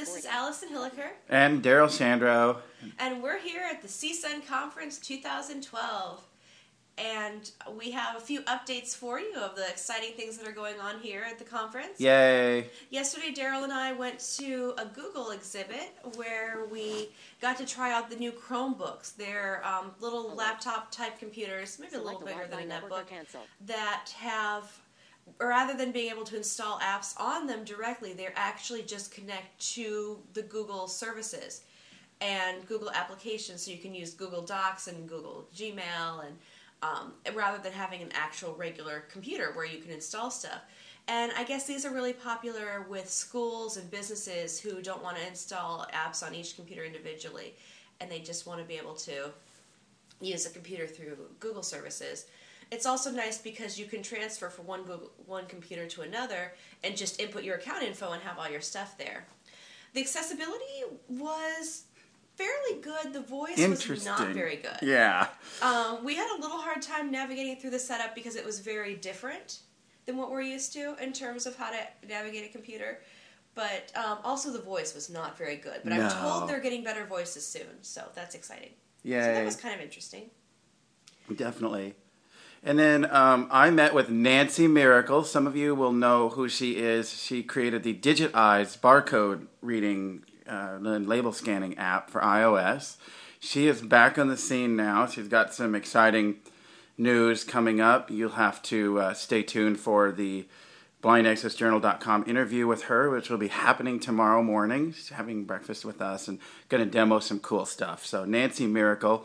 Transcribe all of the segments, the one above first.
this is Allison Hilliker. And Daryl Shandro. And we're here at the CSUN Conference 2012. And we have a few updates for you of the exciting things that are going on here at the conference. Yay. Yesterday, Daryl and I went to a Google exhibit where we got to try out the new Chromebooks. They're little laptop-type computers, maybe a little bigger than a netbook, that have, rather than being able to install apps on them directly, they're actually just connect to the Google services and Google applications, so you can use Google Docs and Google Gmail, and rather than having an actual regular computer where you can install stuff. And I guess these are really popular with schools and businesses who don't want to install apps on each computer individually, and they just want to be able to use a computer through Google services. It's also nice because you can transfer from one computer to another and just input your account info and have all your stuff there. The accessibility was fairly good. The voice was not very good. Yeah. We had a little hard time navigating through the setup because it was very different than what we're used to in terms of how to navigate a computer. But also the voice was not very good. But I'm told they're getting better voices soon, so that's exciting. Yay. So that was kind of interesting. Definitely. And then I met with Nancy Miracle. Some of you will know who she is. She created the Digit Eyes barcode reading and label scanning app for iOS. She is back on the scene now. She's got some exciting news coming up. You'll have to stay tuned for the BlindAccessJournal.com interview with her, which will be happening tomorrow morning. She's having breakfast with us and going to demo some cool stuff. So Nancy Miracle,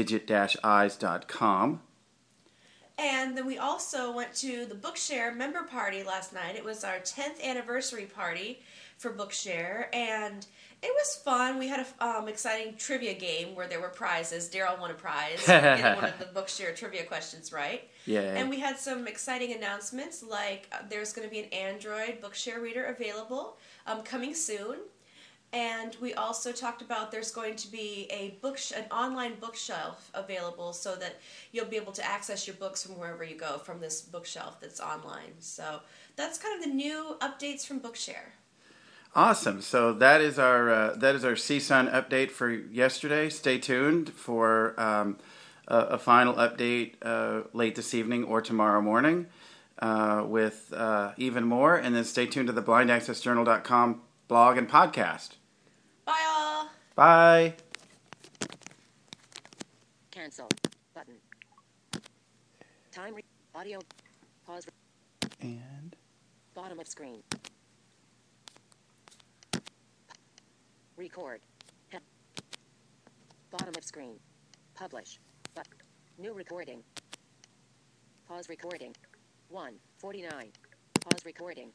digit-eyes.com. And then we also went to the Bookshare member party last night. It was our 10th anniversary party for Bookshare, and it was fun. We had an exciting trivia game where there were prizes. Daryl won a prize in one of the Bookshare trivia questions right. Yeah. And we had some exciting announcements, like there's going to be an Android Bookshare reader available coming soon. And we also talked about there's going to be an online bookshelf available so that you'll be able to access your books from wherever you go from this bookshelf that's online. So that's kind of the new updates from Bookshare. Awesome. So that is our CSUN update for yesterday. Stay tuned for a final update late this evening or tomorrow morning with even more. And then stay tuned to the BlindAccessJournal.com blog and podcast. Bye, all. Bye. Cancel button. Time audio pause and bottom of screen. Record. Bottom of screen. Publish. New recording. Pause recording. 1:49. Pause recording.